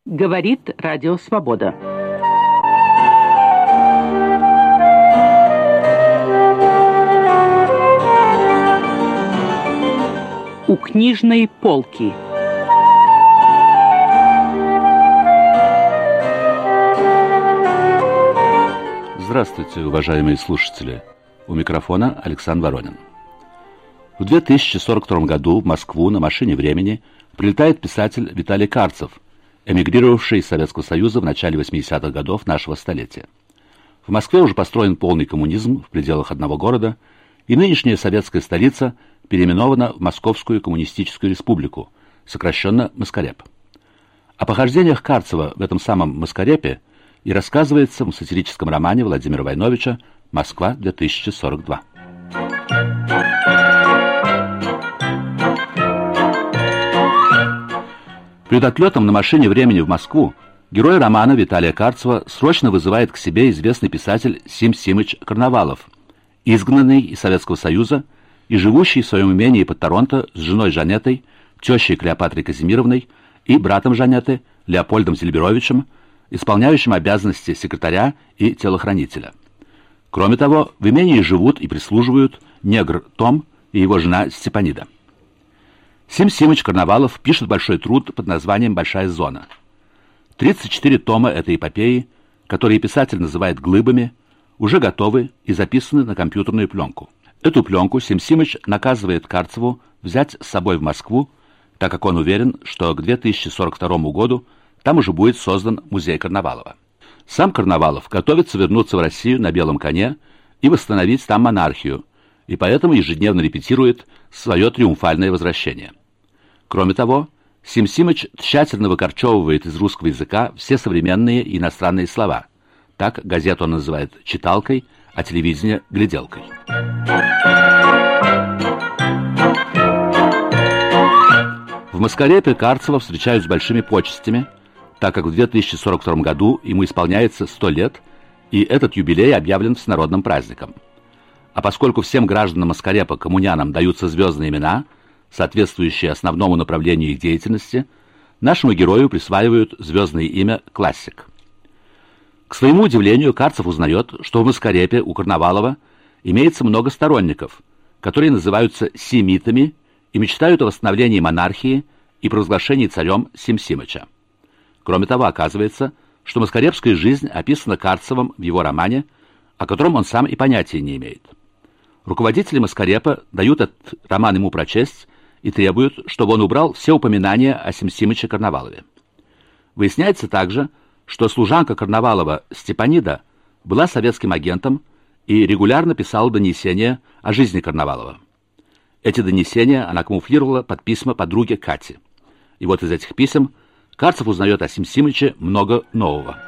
Говорит Радио Свобода. У книжной полки. Здравствуйте, уважаемые слушатели. У микрофона Александр Воронин. В 2042 году в Москву на машине времени прилетает писатель Виталий Карцев, эмигрировавший из Советского Союза в начале 80-х годов нашего столетия. В Москве уже построен полный коммунизм в пределах одного города, и нынешняя советская столица переименована в Московскую коммунистическую республику, сокращенно Москареп. О похождениях Карцева в этом самом Москарепе и рассказывается в сатирическом романе Владимира Войновича «Москва-2042». Перед отлетом на машине времени в Москву герой романа Виталия Карцева срочно вызывает к себе известный писатель Сим Симыч Карнавалов, изгнанный из Советского Союза и живущий в своем имении под Торонто с женой Жанетой, тещей Клеопатрой Казимировной и братом Жанеты Леопольдом Зельберовичем, исполняющим обязанности секретаря и телохранителя. Кроме того, в имении живут и прислуживают негр Том и его жена Степанида. Сим Симыч Карнавалов пишет большой труд под названием «Большая зона». 34 тома этой эпопеи, которые писатель называет глыбами, уже готовы и записаны на компьютерную пленку. Эту пленку Сим Симыч наказывает Карцеву взять с собой в Москву, так как он уверен, что к 2042 году там уже будет создан музей Карнавалова. Сам Карнавалов готовится вернуться в Россию на белом коне и восстановить там монархию, и поэтому ежедневно репетирует свое триумфальное возвращение. Кроме того, Сим Симыч тщательно выкорчевывает из русского языка все современные и иностранные слова. Так газету он называет «читалкой», а телевидение «гляделкой». В Москарепе Карцева встречают с большими почестями, так как в 2042 году ему исполняется 100 лет, и этот юбилей объявлен всенародным праздником. А поскольку всем гражданам Москарепа, коммунянам, даются звездные имена, соответствующие основному направлению их деятельности, нашему герою присваивают звездное имя «Классик». К своему удивлению, Карцев узнает, что в Москарепе у Карнавалова имеется много сторонников, которые называются семитами и мечтают о восстановлении монархии и провозглашении царем Сим Симыча. Кроме того, оказывается, что москарепская жизнь описана Карцевым в его романе, о котором он сам и понятия не имеет. Руководители Москарепа дают этот роман ему прочесть и требуют, чтобы он убрал все упоминания о Сим Симыче Карнавалове. Выясняется также, что служанка Карнавалова Степанида была советским агентом и регулярно писала донесения о жизни Карнавалова. Эти донесения она камуфлировала под письма подруге Кати. И вот из этих писем Карцев узнает о Сим Симыче много нового.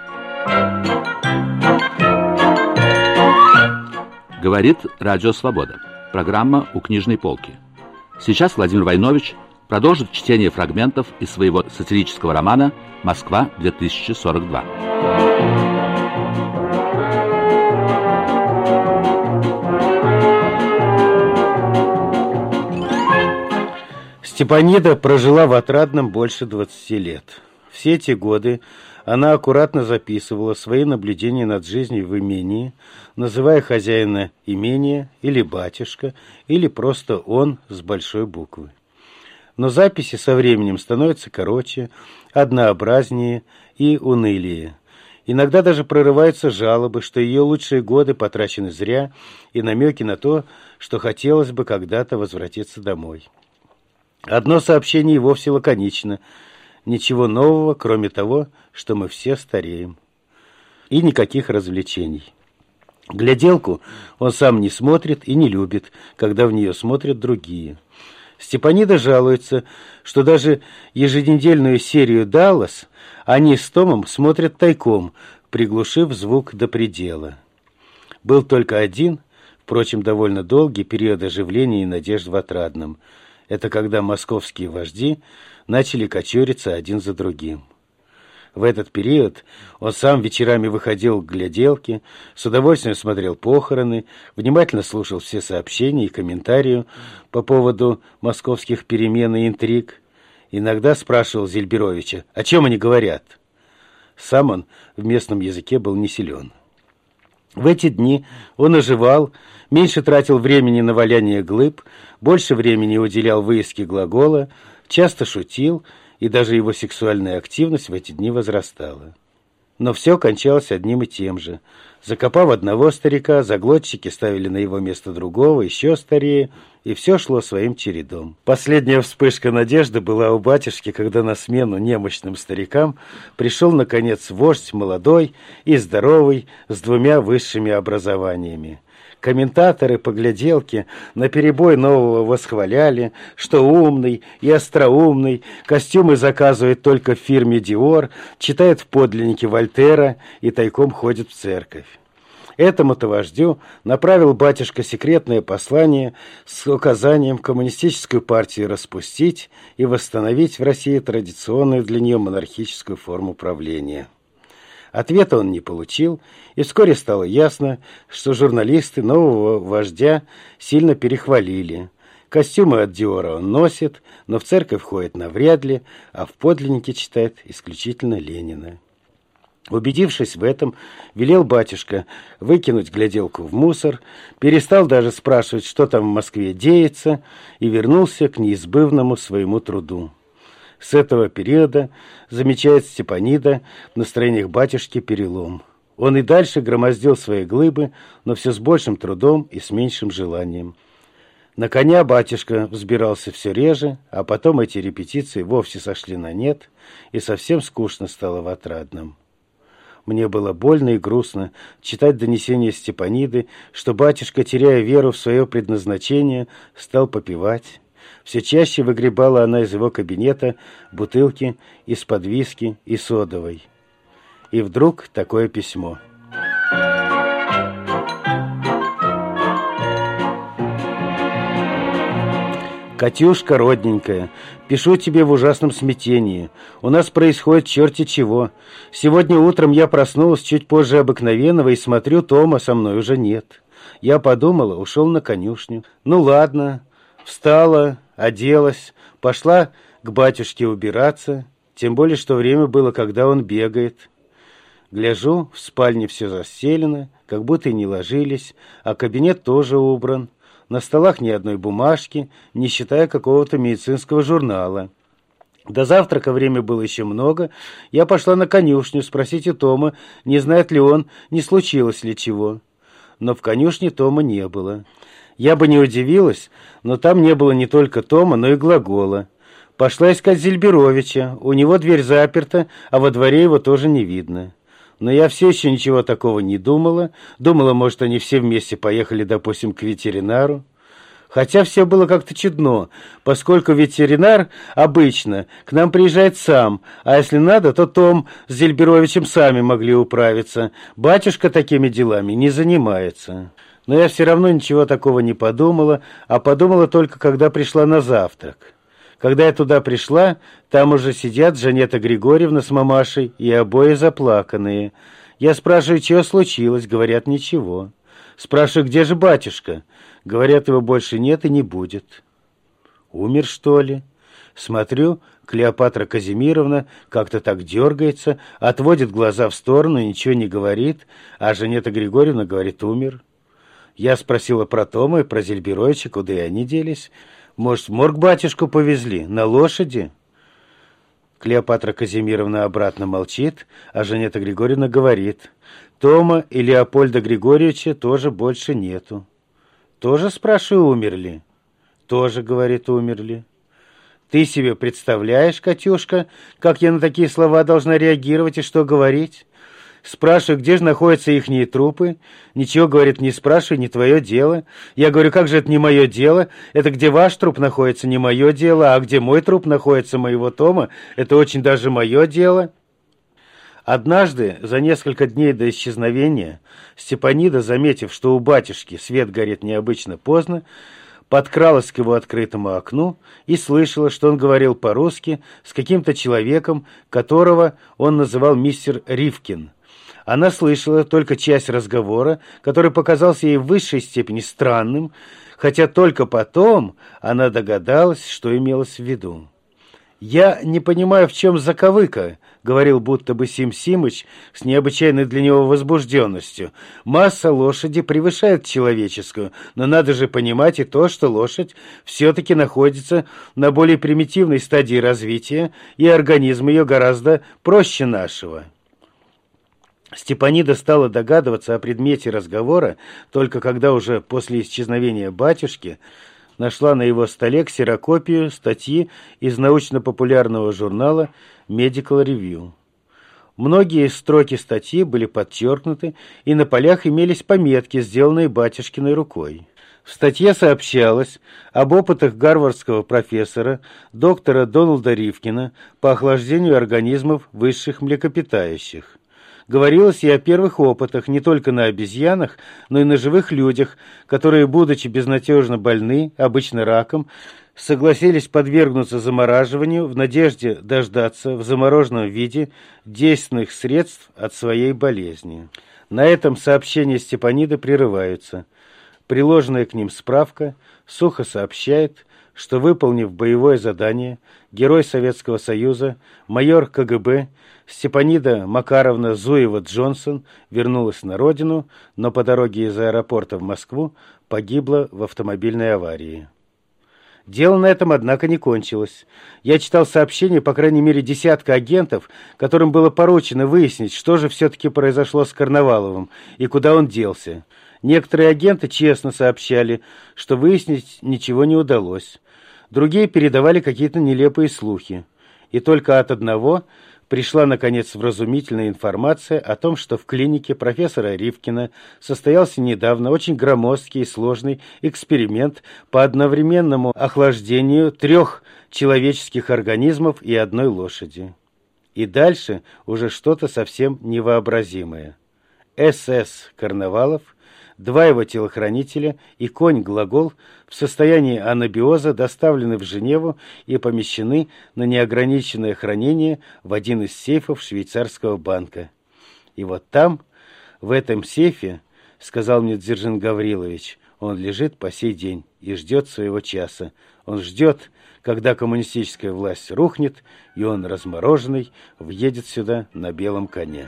Говорит Радио Свобода. Программа «У книжной полки». Сейчас Владимир Войнович продолжит чтение фрагментов из своего сатирического романа «Москва-2042». Степанида прожила в Отрадном больше 20 лет. Все эти годы она аккуратно записывала свои наблюдения над жизнью в имении, называя хозяина имения или батюшка, или просто он с большой буквы. Но записи со временем становятся короче, однообразнее и унылее. Иногда даже прорываются жалобы, что ее лучшие годы потрачены зря, и намеки на то, что хотелось бы когда-то возвратиться домой. Одно сообщение и вовсе лаконично. Ничего нового, кроме того, что мы все стареем. И никаких развлечений. Гляделку он сам не смотрит и не любит, когда в нее смотрят другие. Степанида жалуется, что даже еженедельную серию «Даллас» они с Томом смотрят тайком, приглушив звук до предела. Был только один, впрочем, довольно долгий период оживления и надежд в Отрадном. Это когда московские вожди начали кочуриться один за другим. В этот период он сам вечерами выходил к гляделке, с удовольствием смотрел похороны, внимательно слушал все сообщения и комментарии по поводу московских перемен и интриг. Иногда спрашивал Зельберовича, о чем они говорят. Сам он в местном языке был не силен. В эти дни он оживал, меньше тратил времени на валяние глыб, больше времени уделял выиске глагола, часто шутил, и даже его сексуальная активность в эти дни возрастала. Но все кончалось одним и тем же. Закопав одного старика, заглотчики ставили на его место другого, еще старее, и все шло своим чередом. Последняя вспышка надежды была у батюшки, когда на смену немощным старикам пришел, наконец, вождь молодой и здоровый, с 2 высшими образованиями. Комментаторы, погляделки наперебой нового восхваляли, что умный и остроумный, костюмы заказывает только в фирме Dior, читает в подлиннике Вольтера и тайком ходит в церковь. Этому-то вождю направил батюшка секретное послание с указанием коммунистическую партию распустить и восстановить в России традиционную для нее монархическую форму правления. Ответа он не получил, и вскоре стало ясно, что журналисты нового вождя сильно перехвалили. Костюмы от Диора он носит, но в церковь ходит навряд ли, а в подлиннике читает исключительно Ленина. Убедившись в этом, велел батюшка выкинуть гляделку в мусор, перестал даже спрашивать, что там в Москве деется, и вернулся к неизбывному своему труду. С этого периода, замечает Степанида, в настроениях батюшки перелом. Он и дальше громоздил свои глыбы, но все с большим трудом и с меньшим желанием. На коня батюшка взбирался все реже, а потом эти репетиции вовсе сошли на нет, и совсем скучно стало в Отрадном. Мне было больно и грустно читать донесения Степаниды, что батюшка, теряя веру в свое предназначение, стал попивать. Все чаще выгребала она из его кабинета бутылки из-под виски и содовой. И вдруг такое письмо. «Катюшка, родненькая, пишу тебе в ужасном смятении. У нас происходит черти чего. Сегодня утром я проснулась чуть позже обыкновенного и смотрю, Тома со мной уже нет. Я подумала, ушел на конюшню. Ну ладно, встала, оделась, пошла к батюшке убираться, тем более, что время было, когда он бегает. Гляжу, в спальне все застелено, как будто и не ложились, а кабинет тоже убран. На столах ни одной бумажки, не считая какого-то медицинского журнала. До завтрака время было еще много. Я пошла на конюшню спросить у Тома, не знает ли он, не случилось ли чего. Но в конюшне Тома не было. Я бы не удивилась, но там не было не только Тома, но и глагола. Пошла искать Зельберовича. У него дверь заперта, а во дворе его тоже не видно. Но я все еще ничего такого не думала. Думала, может, они все вместе поехали, допустим, к ветеринару. Хотя все было как-то чудно, поскольку ветеринар обычно к нам приезжает сам, а если надо, то Том с Зельберовичем сами могли управиться. Батюшка такими делами не занимается. Но я все равно ничего такого не подумала, а подумала только, когда пришла на завтрак. Когда я туда пришла, там уже сидят Жанета Григорьевна с мамашей, и обои заплаканные. Я спрашиваю, что случилось, говорят, ничего. Спрашиваю, где же батюшка? Говорят, его больше нет и не будет. Умер, что ли? Смотрю, Клеопатра Казимировна как-то так дергается, отводит глаза в сторону, ничего не говорит, а Жанета Григорьевна говорит, умер. Я спросила про Тома и про Зельберовича, куда и они делись. Может, в морг батюшку повезли? На лошади? Клеопатра Казимировна обратно молчит, а Жанета Григорьевна говорит, Тома и Леопольда Григорьевича тоже больше нету. Тоже, спрашиваю, умерли? Тоже, говорит, умерли. Ты себе представляешь, Катюшка, как я на такие слова должна реагировать и что говорить? Спрашиваю, где же находятся ихние трупы. Ничего, говорит, не спрашивай, не твое дело. Я говорю, как же это не мое дело? Это где ваш труп находится, не мое дело, а где мой труп находится, моего Тома, это очень даже мое дело. Однажды, за несколько дней до исчезновения, Степанида, заметив, что у батюшки свет горит необычно поздно, подкралась к его открытому окну и слышала, что он говорил по-русски с каким-то человеком, которого он называл мистер Ривкин. Она слышала только часть разговора, который показался ей в высшей степени странным, хотя только потом она догадалась, что имелось в виду. «Я не понимаю, в чем заковыка», — говорил будто бы Сим Симыч с необычайной для него возбужденностью. «Масса лошади превышает человеческую, но надо же понимать и то, что лошадь все-таки находится на более примитивной стадии развития, и организм ее гораздо проще нашего». Степанида стала догадываться о предмете разговора только когда уже после исчезновения батюшки нашла на его столе ксерокопию статьи из научно-популярного журнала Medical Review. Многие строки статьи были подчеркнуты, и на полях имелись пометки, сделанные батюшкиной рукой. В статье сообщалось об опытах гарвардского профессора доктора Дональда Ривкина по охлаждению организмов высших млекопитающих. Говорилось и о первых опытах не только на обезьянах, но и на живых людях, которые, будучи безнадежно больны, обычно раком, согласились подвергнуться замораживанию в надежде дождаться в замороженном виде действенных средств от своей болезни. На этом сообщения Степаниды прерываются. Приложенная к ним справка сухо сообщает, что, выполнив боевое задание, герой Советского Союза, майор КГБ Степанида Макаровна Зуева-Джонсон вернулась на родину, но по дороге из аэропорта в Москву погибла в автомобильной аварии. Дело на этом, однако, не кончилось. Я читал сообщения, по крайней мере, десятка агентов, которым было поручено выяснить, что же все-таки произошло с Карнаваловым и куда он делся. Некоторые агенты честно сообщали, что выяснить ничего не удалось. Другие передавали какие-то нелепые слухи. И только от одного пришла, наконец, вразумительная информация о том, что в клинике профессора Ривкина состоялся недавно очень громоздкий и сложный эксперимент по одновременному охлаждению 3 человеческих организмов и 1 лошади. И дальше уже что-то совсем невообразимое. СС Карнавалов, 2 его телохранителя и конь Глагол в состоянии анабиоза доставлены в Женеву и помещены на неограниченное хранение в один из сейфов швейцарского банка. И вот там, в этом сейфе, сказал мне Дзержин Гаврилович, он лежит по сей день и ждет своего часа. Он ждет, когда коммунистическая власть рухнет, и он, размороженный, въедет сюда на белом коне.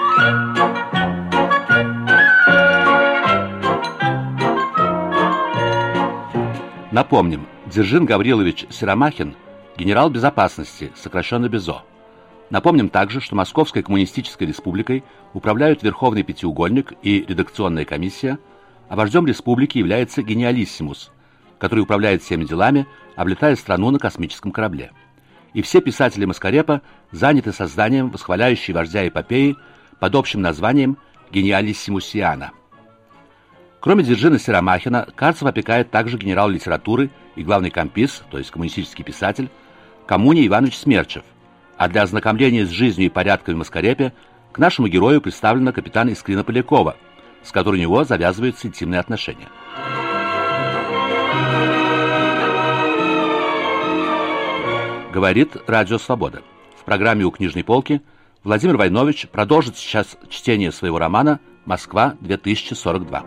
Напомним, Дзержин Гаврилович Серомахин – генерал безопасности, сокращенно БЕЗО. Напомним также, что Московской коммунистической республикой управляют Верховный Пятиугольник и редакционная комиссия, а вождем республики является генералиссимус, который управляет всеми делами, облетая страну на космическом корабле. И все писатели Маскарепа заняты созданием восхваляющей вождя эпопеи под общим названием «Гениалиссимусиана». Кроме Дзержина Серомахина, Карцев опекает также генерал литературы и главный компис, то есть коммунистический писатель, Коммуний Иванович Смерчев, а для ознакомления с жизнью и порядками в Маскарепе к нашему герою представлена капитан Искрина Полякова, с которой у него завязываются интимные отношения. Говорит Радио Свобода. В программе «У книжной полки» Владимир Войнович продолжит сейчас чтение своего романа «Москва, 2042».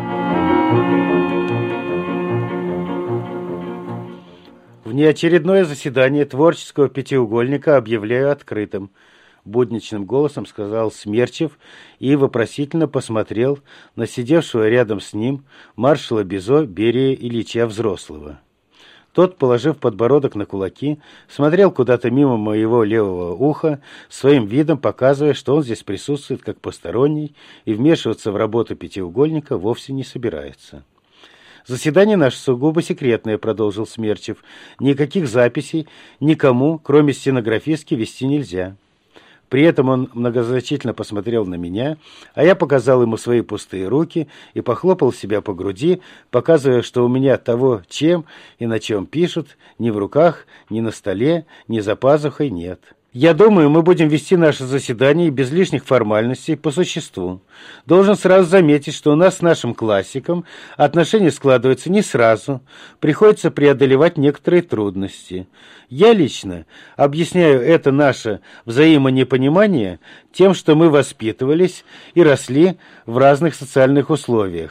Внеочередное заседание творческого пятиугольника объявляю открытым, будничным голосом сказал Смерчев и вопросительно посмотрел на сидевшего рядом с ним маршала БЕЗО Берия Ильича Взрослого. Тот, положив подбородок на кулаки, смотрел куда-то мимо моего левого уха, своим видом показывая, что он здесь присутствует как посторонний и вмешиваться в работу пятиугольника вовсе не собирается. «Заседание наше сугубо секретное», — продолжил Смерчев. «Никаких записей никому, кроме стенографистки, вести нельзя». При этом он многозначительно посмотрел на меня, а я показал ему свои пустые руки и похлопал себя по груди, показывая, что у меня того, чем и на чем пишут, ни в руках, ни на столе, ни за пазухой нет. Я думаю, мы будем вести наше заседание без лишних формальностей по существу. Должен сразу заметить, что у нас с нашим классиком отношения складываются не сразу, приходится преодолевать некоторые трудности. Я лично объясняю это наше взаимонепонимание тем, что мы воспитывались и росли в разных социальных условиях.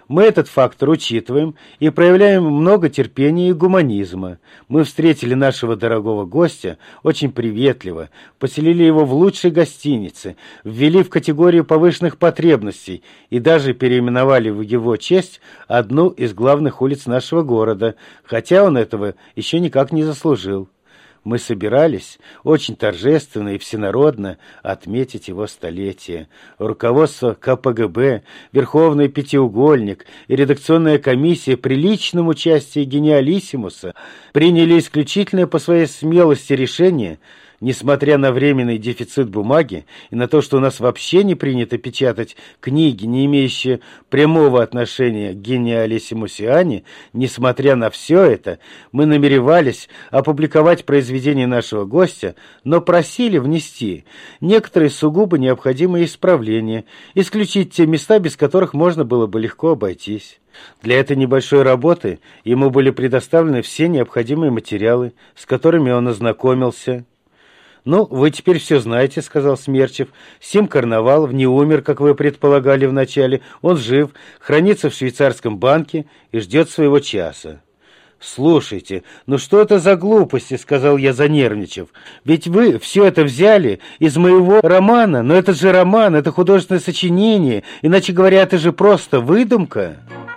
Мы этот фактор учитываем и проявляем много терпения и гуманизма. Мы встретили нашего дорогого гостя очень приветливо, поселили его в лучшей гостинице, ввели в категорию повышенных потребностей и даже переименовали в его честь одну из главных улиц нашего города, хотя он этого еще никак не заслужил. Мы собирались очень торжественно и всенародно отметить его столетие. Руководство КПГБ, Верховный Пятиугольник и редакционная комиссия при личном участии гениалиссимуса приняли исключительное по своей смелости решение, несмотря на временный дефицит бумаги и на то, что у нас вообще не принято печатать книги, не имеющие прямого отношения к гениалиссимусиане, несмотря на все это, мы намеревались опубликовать произведение нашего гостя, но просили внести некоторые сугубо необходимые исправления, исключить те места, без которых можно было бы легко обойтись. Для этой небольшой работы ему были предоставлены все необходимые материалы, с которыми он ознакомился. «Ну, вы теперь все знаете», — сказал Смерчев. «Сим Карнавалов не умер, как вы предполагали вначале. Он жив, хранится в швейцарском банке и ждет своего часа». «Слушайте, ну что это за глупости?» — сказал я, занервничав. «Ведь вы все это взяли из моего романа, но это же роман, это художественное сочинение, иначе говоря, это же просто выдумка».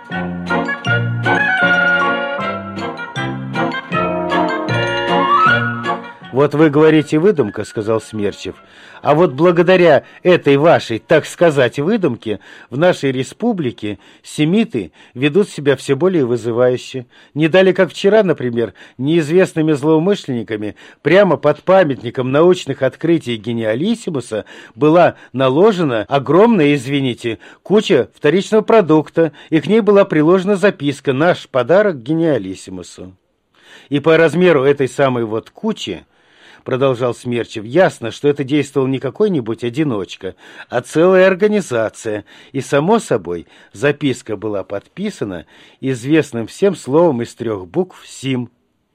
«Вот вы говорите выдумка», — сказал Смерчев, «а вот благодаря этой вашей, так сказать, выдумке в нашей республике семиты ведут себя все более вызывающе. Не дали, как вчера, например, неизвестными злоумышленниками прямо под памятником научных открытий гениалиссимуса была наложена огромная, извините, куча вторичного продукта, и к ней была приложена записка «Наш подарок гениалиссимусу». И по размеру этой самой вот кучи, продолжал Смерчев, ясно, что это действовал не какой-нибудь одиночка, а целая организация, и, само собой, записка была подписана известным всем словом из 3 букв «СИМ».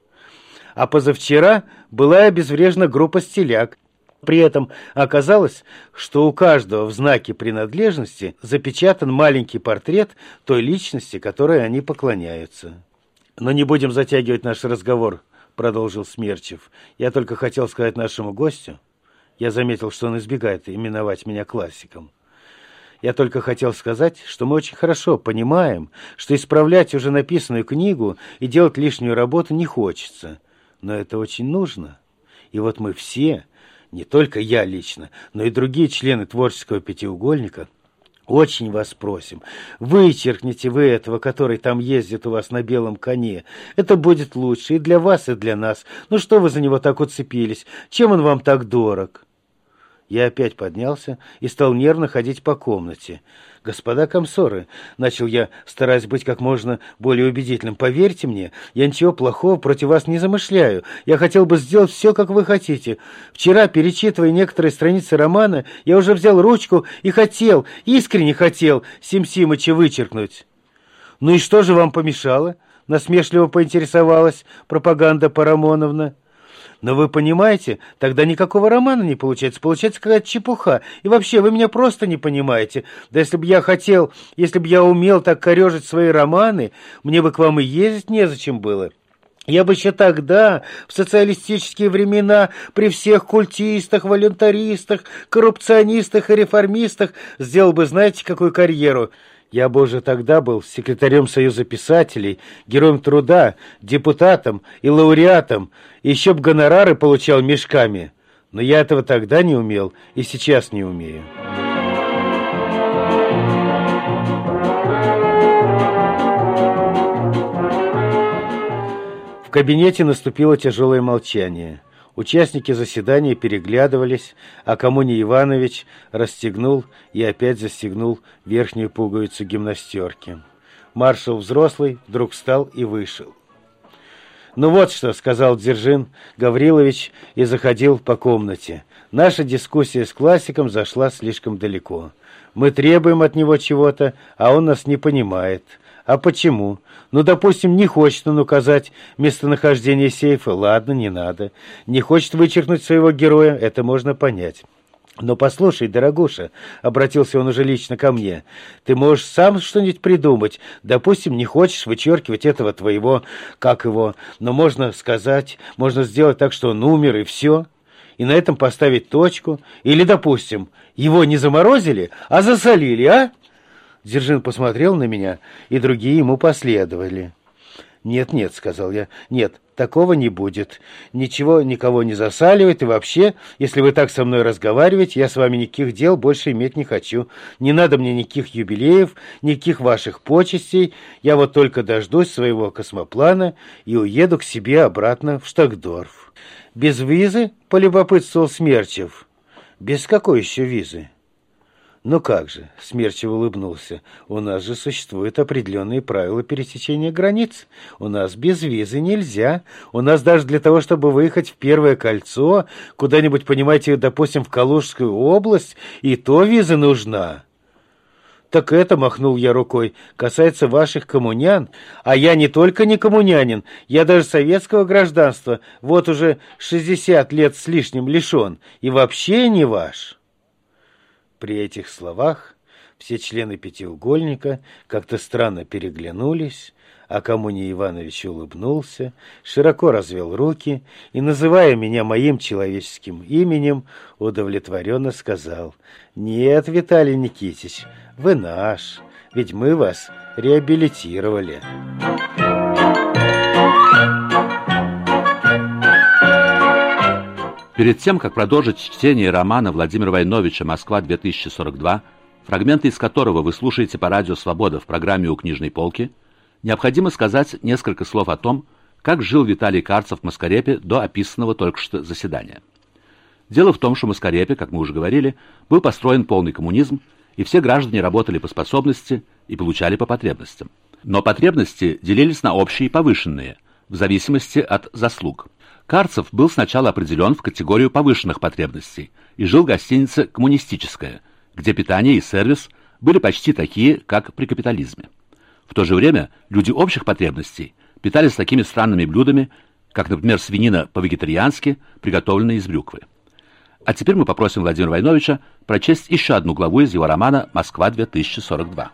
А позавчера была обезврежена группа стиляк. При этом оказалось, что у каждого в знаке принадлежности запечатан маленький портрет той личности, которой они поклоняются. Но не будем затягивать наш разговор, продолжил Смерчев. Я только хотел сказать нашему гостю, я заметил, что он избегает именовать меня классиком. Я только хотел сказать, что мы очень хорошо понимаем, что исправлять уже написанную книгу и делать лишнюю работу не хочется. Но это очень нужно. И вот мы все, не только я лично, но и другие члены творческого пятиугольника, очень вас просим, вычеркните вы этого, который там ездит у вас на белом коне. Это будет лучше и для вас, и для нас. Ну что вы за него так уцепились? Чем он вам так дорог?» Я опять поднялся и стал нервно ходить по комнате. «Господа комсоры», — начал я, стараясь быть как можно более убедительным, — «поверьте мне, я ничего плохого против вас не замышляю. Я хотел бы сделать все, как вы хотите. Вчера, перечитывая некоторые страницы романа, я уже взял ручку и хотел, искренне хотел Сим Симыча вычеркнуть». «Ну и что же вам помешало?» — насмешливо поинтересовалась пропаганда Парамоновна. «Но вы понимаете, тогда никакого романа не получается. Получается какая-то чепуха. И вообще, вы меня просто не понимаете. Да если бы я хотел, если бы я умел так корежить свои романы, мне бы к вам и ездить незачем было. Я бы еще тогда, в социалистические времена, при всех культистах, волюнтаристах, коррупционистах и реформистах сделал бы, знаете, какую карьеру. Я бы уже тогда был секретарем Союза писателей, героем труда, депутатом и лауреатом, и еще б гонорары получал мешками. Но я этого тогда не умел и сейчас не умею». В кабинете наступило тяжелое молчание. Участники заседания переглядывались, а Коммуний Иванович расстегнул и опять застегнул верхнюю пуговицу гимнастерки. Маршал взрослый вдруг встал и вышел. «Ну вот что», — сказал Дзержин Гаврилович и заходил по комнате. «Наша дискуссия с классиком зашла слишком далеко. Мы требуем от него чего-то, а он нас не понимает. А почему? Ну, допустим, не хочет он указать местонахождение сейфа. Ладно, не надо. Не хочет вычеркнуть своего героя, это можно понять. «Но послушай, дорогуша», — обратился он уже лично ко мне, «ты можешь сам что-нибудь придумать. Допустим, не хочешь вычеркивать этого твоего, как его, но можно сказать, можно сделать так, что он умер, и все, и на этом поставить точку. Или, допустим, его не заморозили, а засолили, а?» Дзержин посмотрел на меня, и другие ему последовали. «Нет, — сказал я, — нет, такого не будет. Ничего никого не засаливает, и вообще, если вы так со мной разговариваете, я с вами никаких дел больше иметь не хочу. Не надо мне никаких юбилеев, никаких ваших почестей. Я вот только дождусь своего космоплана и уеду к себе обратно в Штокдорф». «Без визы?» — полюбопытствовал Смерчев. «Без какой еще визы?» «Ну как же», — Смерчев улыбнулся, — «у нас же существуют определенные правила пересечения границ. У нас без визы нельзя. У нас даже для того, чтобы выехать в Первое кольцо, куда-нибудь, понимаете, допустим, в Калужскую область, и то виза нужна». «Так это, — махнул я рукой, — касается ваших коммунян, а я не только не коммунянин, я даже советского гражданства, вот уже 60 лет с лишним лишен, и вообще не ваш». При этих словах все члены пятиугольника как-то странно переглянулись, а Коммуний Иванович улыбнулся, широко развел руки и, называя меня моим человеческим именем, удовлетворенно сказал: «Нет, Виталий Никитич, вы наш, ведь мы вас реабилитировали». Перед тем, как продолжить чтение романа Владимира Войновича «Москва-2042», фрагменты из которого вы слушаете по радио «Свобода» в программе «У книжной полки», необходимо сказать несколько слов о том, как жил Виталий Карцев в Маскарепе до описанного только что заседания. Дело в том, что в Маскарепе, как мы уже говорили, был построен полный коммунизм, и все граждане работали по способности и получали по потребностям. Но потребности делились на общие и повышенные, в зависимости от заслуг. Карцев был сначала определен в категорию повышенных потребностей и жил в гостинице «Коммунистическая», где питание и сервис были почти такие, как при капитализме. В то же время люди общих потребностей питались такими странными блюдами, как, например, свинина по-вегетариански, приготовленная из брюквы. А теперь мы попросим Владимира Войновича прочесть еще одну главу из его романа «Москва-2042».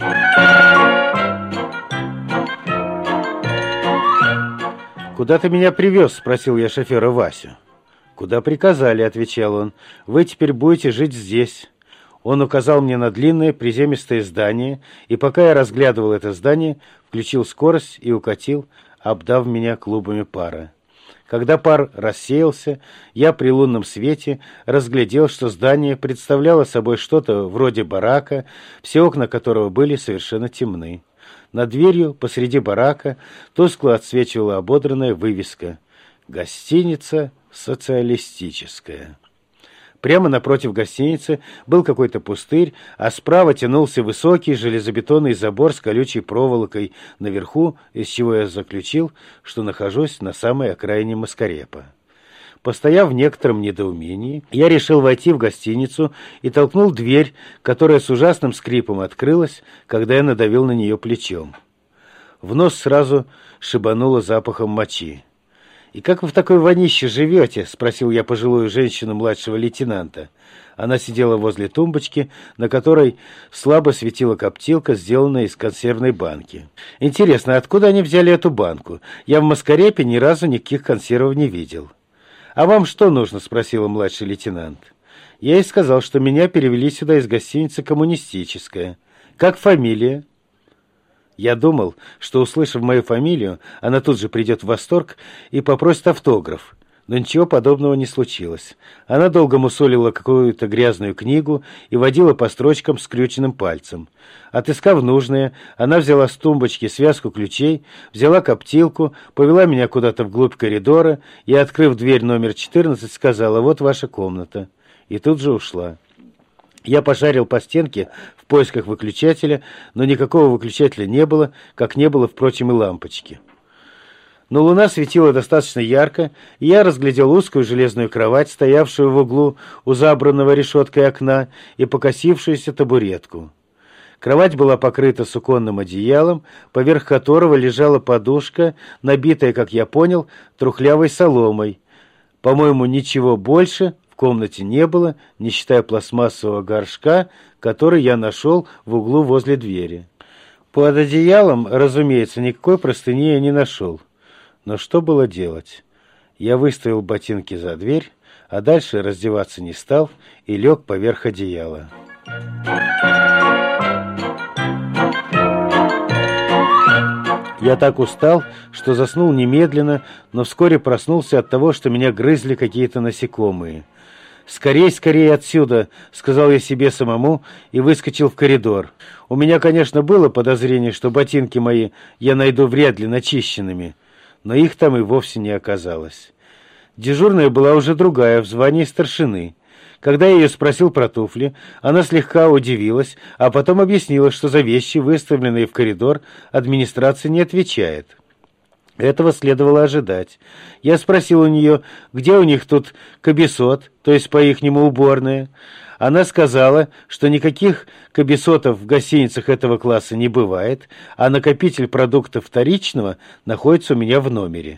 «Куда ты меня привез?» — спросил я шофера Васю. «Куда приказали?» — отвечал он. «Вы теперь будете жить здесь». Он указал мне на длинное приземистое здание, и пока я разглядывал это здание, включил скорость и укатил, обдав меня клубами пара. Когда пар рассеялся, я при лунном свете разглядел, что здание представляло собой что-то вроде барака, все окна которого были совершенно темны. Над дверью посреди барака тускло отсвечивала ободранная вывеска «Гостиница социалистическая». Прямо напротив гостиницы был какой-то пустырь, а справа тянулся высокий железобетонный забор с колючей проволокой наверху, из чего я заключил, что нахожусь на самой окраине Маскарепа. Постояв в некотором недоумении, я решил войти в гостиницу и толкнул дверь, которая с ужасным скрипом открылась, когда я надавил на нее плечом. В нос сразу шибануло запахом мочи. «И как вы в такой вонище живете?» — спросил я пожилую женщину младшего лейтенанта. Она сидела возле тумбочки, на которой слабо светила коптилка, сделанная из консервной банки. «Интересно, откуда они взяли эту банку? Я в Маскарепе ни разу никаких консервов не видел». «А вам что нужно?» — спросила младший лейтенант. Я ей сказал, что меня перевели сюда из гостиницы «Коммунистическая». «Как фамилия?» Я думал, что, услышав мою фамилию, она тут же придет в восторг и попросит автограф. Но ничего подобного не случилось. Она долго мусолила какую-то грязную книгу и водила по строчкам скрюченным пальцем. Отыскав нужное, она взяла с тумбочки связку ключей, взяла коптилку, повела меня куда-то вглубь коридора и, открыв дверь номер 14, сказала: «Вот ваша комната». И тут же ушла. Я пошарил по стенке в поисках выключателя, но никакого выключателя не было, как не было, впрочем, и лампочки. Но луна светила достаточно ярко, и я разглядел узкую железную кровать, стоявшую в углу у забранного решеткой окна, и покосившуюся табуретку. Кровать была покрыта суконным одеялом, поверх которого лежала подушка, набитая, как я понял, трухлявой соломой. По-моему, ничего больше в комнате не было, не считая пластмассового горшка, который я нашел в углу возле двери. Под одеялом, разумеется, никакой простыни я не нашел. Но что было делать? Я выставил ботинки за дверь, а дальше раздеваться не стал и лег поверх одеяла. Я так устал, что заснул немедленно, но вскоре проснулся от того, что меня грызли какие-то насекомые. «Скорей, скорей отсюда!» — сказал я себе самому и выскочил в коридор. У меня, конечно, было подозрение, что ботинки мои я найду вряд ли начищенными, но их там и вовсе не оказалось. Дежурная была уже другая, в звании старшины. Когда я ее спросил про туфли, она слегка удивилась, а потом объяснила, что за вещи, выставленные в коридор, администрация не отвечает. Этого следовало ожидать. Я спросил у нее, где у них тут кабесот, то есть по-ихнему уборная. Она сказала, что никаких кабесотов в гостиницах этого класса не бывает, а накопитель продуктов вторичного находится у меня в номере.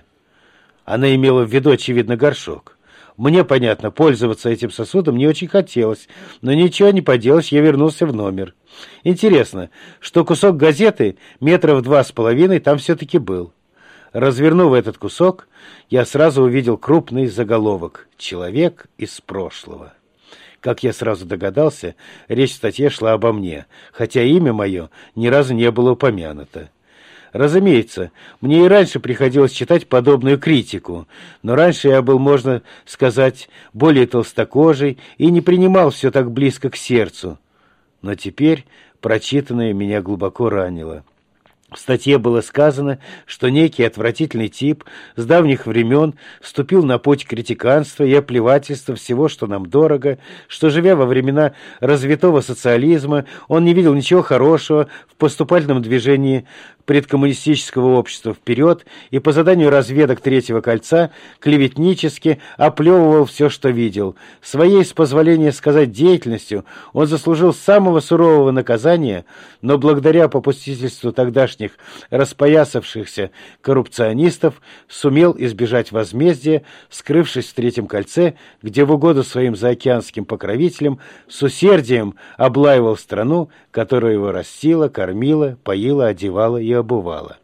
Она имела в виду, очевидно, горшок. Мне, понятно, пользоваться этим сосудом не очень хотелось, но ничего не поделаешь, я вернулся в номер. Интересно, что кусок газеты метров 2,5 там все-таки был. Развернув этот кусок, я сразу увидел крупный заголовок «Человек из прошлого». Как я сразу догадался, речь в статье шла обо мне, хотя имя мое ни разу не было упомянуто. Разумеется, мне и раньше приходилось читать подобную критику, но раньше я был, можно сказать, более толстокожий и не принимал все так близко к сердцу. Но теперь прочитанное меня глубоко ранило. В статье было сказано, что некий отвратительный тип с давних времен вступил на путь критиканства и оплевательства всего, что нам дорого, что, живя во времена развитого социализма, он не видел ничего хорошего в поступательном движении предкоммунистического общества вперед и по заданию разведок Третьего кольца клеветнически оплевывал все, что видел. Своей, с позволения сказать, деятельностью он заслужил самого сурового наказания, но благодаря попустительству тогдашних распоясавшихся коррупционистов сумел избежать возмездия, скрывшись в Третьем кольце, где в угоду своим заокеанским покровителям с усердием облаивал страну, которая его растила, кормила, поила, одевала и обувала.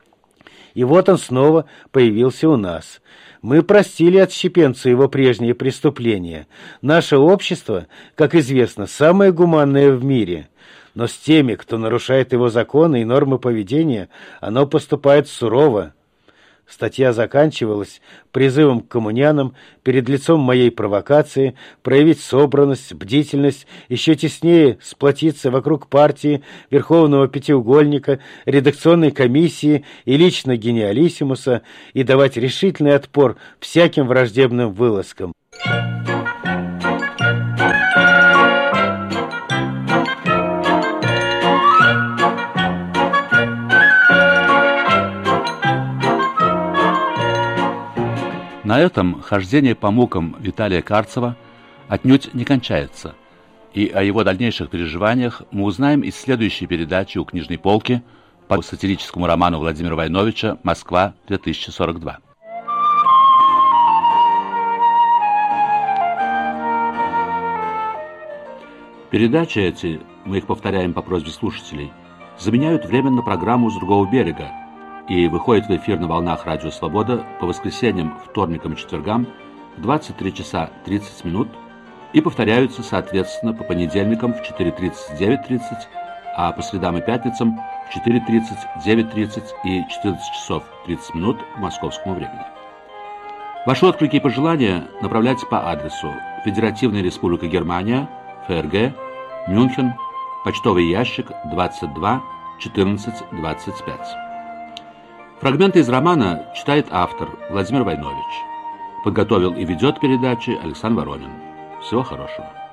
И вот он снова появился у нас. Мы простили отщепенцу его прежние преступления. Наше общество, как известно, самое гуманное в мире. Но с теми, кто нарушает его законы и нормы поведения, оно поступает сурово. Статья заканчивалась призывом к коммунянам перед лицом моей провокации проявить собранность, бдительность, еще теснее сплотиться вокруг партии, Верховного Пятиугольника, редакционной комиссии и лично гениалиссимуса и давать решительный отпор всяким враждебным вылазкам. На этом хождение по мукам Виталия Карцева отнюдь не кончается, и о его дальнейших переживаниях мы узнаем из следующей передачи «У книжной полки» по сатирическому роману Владимира Войновича «Москва, 2042». Передачи эти, мы их повторяем по просьбе слушателей, заменяют временно программу «С другого берега» и выходят в эфир на волнах «Радио Свобода» по воскресеньям, вторникам и четвергам в 23 часа 30 минут и повторяются, соответственно, по понедельникам в 4:30, 9:30, а по средам и пятницам в 4:30, 9:30 и 14 часов 30 минут по московскому времени. Ваши отклики и пожелания направляйте по адресу: Федеративная Республика Германия, ФРГ, Мюнхен, почтовый ящик 22 14 25. Фрагменты из романа читает автор Владимир Войнович. Подготовил и ведет передачи Александр Воронин. Всего хорошего.